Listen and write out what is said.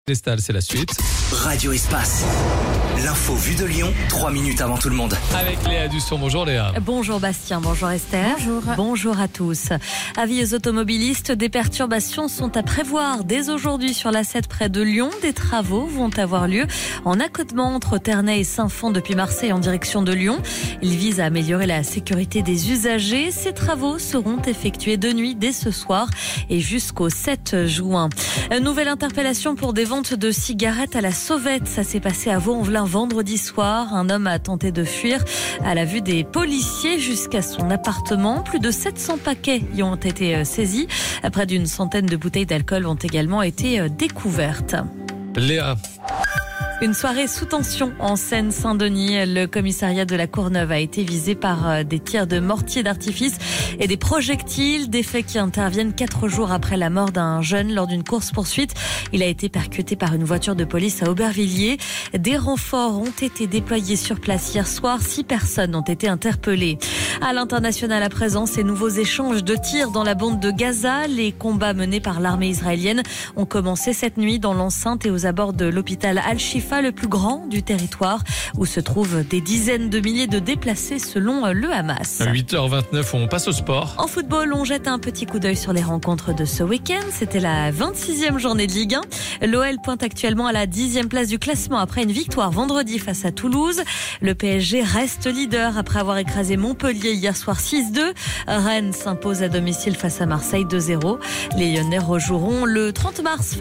Lestal, c'est la suite. Radio Espace. L'info vue de Lyon, 3 minutes avant tout le monde. Avec Léa Dusson. Bonjour Léa. Bonjour Bastien, bonjour Esther. Bonjour à tous. Avis aux automobilistes, des perturbations sont à prévoir dès aujourd'hui sur l'A7 près de Lyon. Des travaux vont avoir lieu en accotement entre Ternay et Saint-Fond depuis Marseille en direction de Lyon. Ils visent à améliorer la sécurité des usagers. Ces travaux seront effectués de nuit dès ce soir et jusqu'au 7 juin. Nouvelle interpellation pour des ventes de cigarettes à la sauvette. Ça s'est passé à Vaux-en-Velin vendredi soir. Un homme a tenté de fuir à la vue des policiers jusqu'à son appartement. Plus de 700 paquets y ont été saisis. Près d'une centaine de bouteilles d'alcool ont également été découvertes. Léa. Une soirée sous tension en Seine-Saint-Denis. Le commissariat de la Courneuve a été visé par des tirs de mortier d'artifice et des projectiles. Des faits qui interviennent 4 jours après la mort d'un jeune lors d'une course-poursuite. Il a été percuté par une voiture de police à Aubervilliers. Des renforts ont été déployés sur place hier soir. 6 personnes ont été interpellées. À l'international à présent, ces nouveaux échanges de tirs dans la bande de Gaza. Les combats menés par l'armée israélienne ont commencé cette nuit dans l'enceinte et aux abords de l'hôpital Al-Shifa, le plus grand du territoire, où se trouvent des dizaines de milliers de déplacés selon le Hamas. 8h29, on passe au sport. En football, on jette un petit coup d'œil sur les rencontres de ce week-end. C'était la 26e journée de Ligue 1. L'OL pointe actuellement à la 10e place du classement après une victoire vendredi face à Toulouse. Le PSG reste leader après avoir écrasé Montpellier hier soir 6-2. Rennes s'impose à domicile face à Marseille 2-0. Les Lyonnais rejoueront le 30 mars